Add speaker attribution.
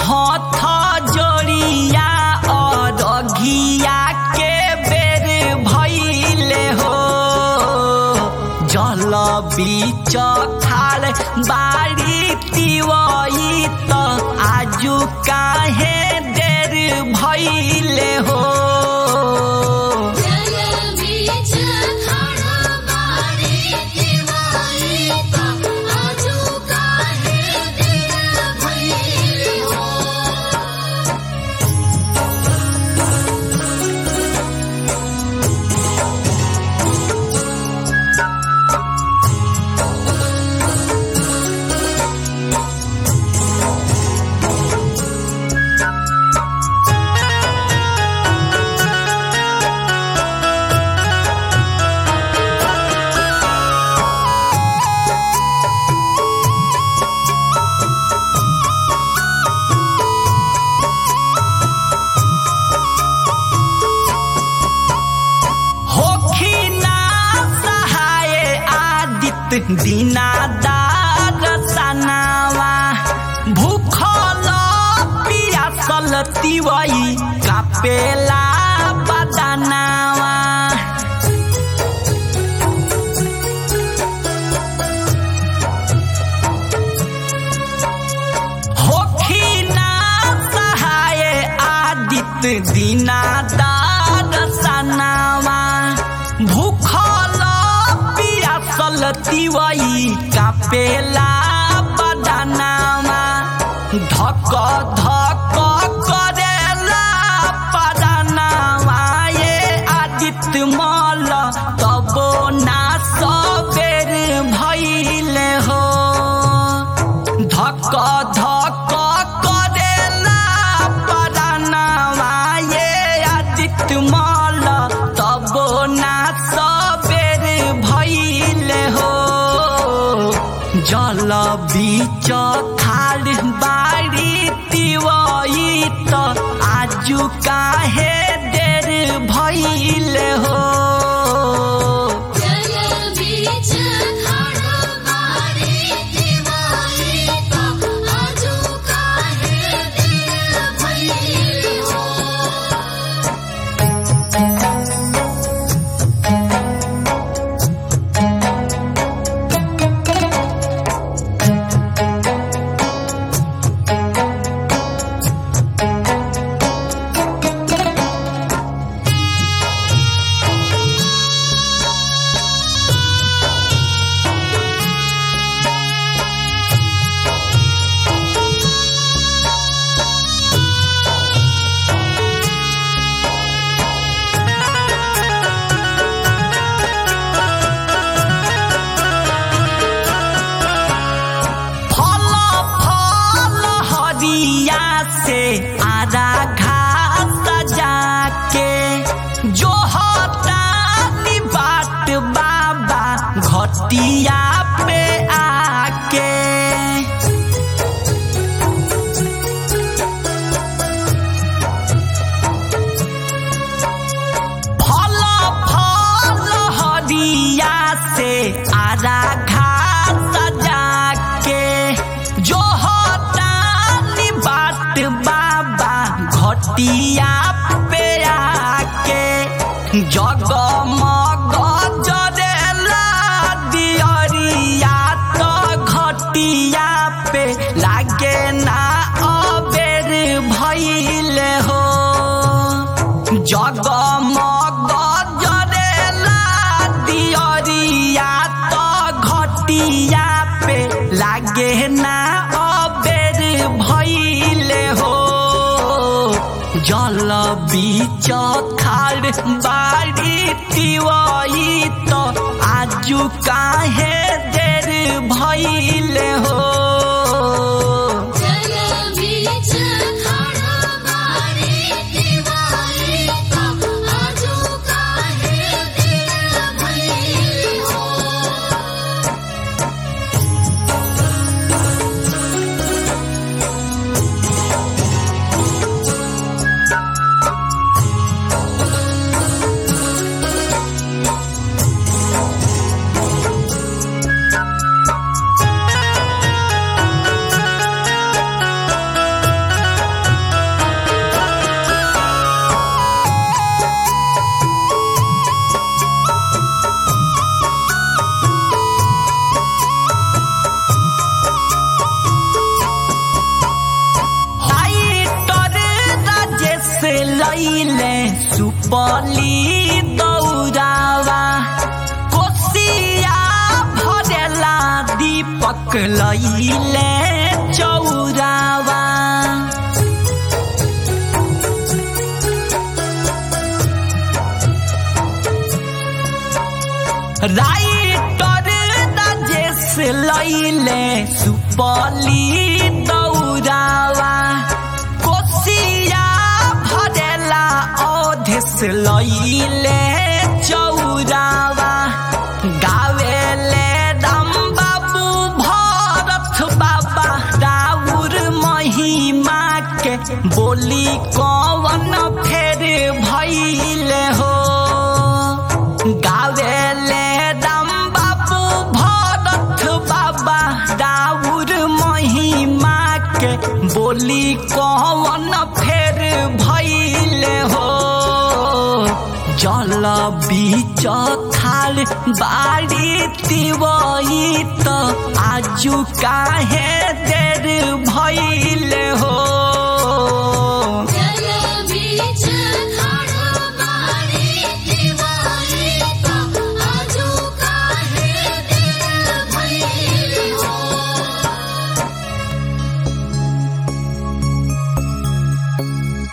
Speaker 1: हाथ जोड़िया और घिया के बेर भइले हो जल बीच खाल बाड़ी तिवई त आजु काहे देर भइले हो दीनादार सनावा भूखल पियासल तिवई कापेला बदनावा होखी ना सहाय आदित्य दीनादार सनावा भूखल तिवई कापेला बदनामा धक धक करेला पदनामा ये आदित्य मल तबो ना सबेर भइले हो धक धक करेला पदनामा ये आदित्य मल तबो ना जल बीच खाल बाड़ी तिवई त आजु काहे देर भइले हो से आधा घास जाके जो होता बाट बाबा घटिया पे आके फल फल हरिया से आधा घास जाके जो बाबा घटिया पे आके जगमग जरेला दियरिया तो घटिया पे लागे ना अबेर भइले हो जगमग जरेला दियरिया तो घटिया पे लागे ना अबेर भइले हो जल बीच खाल बाड़ी तिवई तो आजु काहे देर भइले हो लैले सुपली दौरावा कोसिया भरेला दीपक लैले चौरावा राइटर राजेश लैले सुपली दौरावा कोसिया भरेला अवधेश लैले चौरावा गावेले राम बाबू भरत बाबा राउर महिमा के बोली कवन फेर भइले हो गावेले राम बाबू भरत बाबा राउर महिमा के बोली कवन फेर भइले हो जल बीच खाल बाड़ी तिवई त आजु काहे देर भइले हो।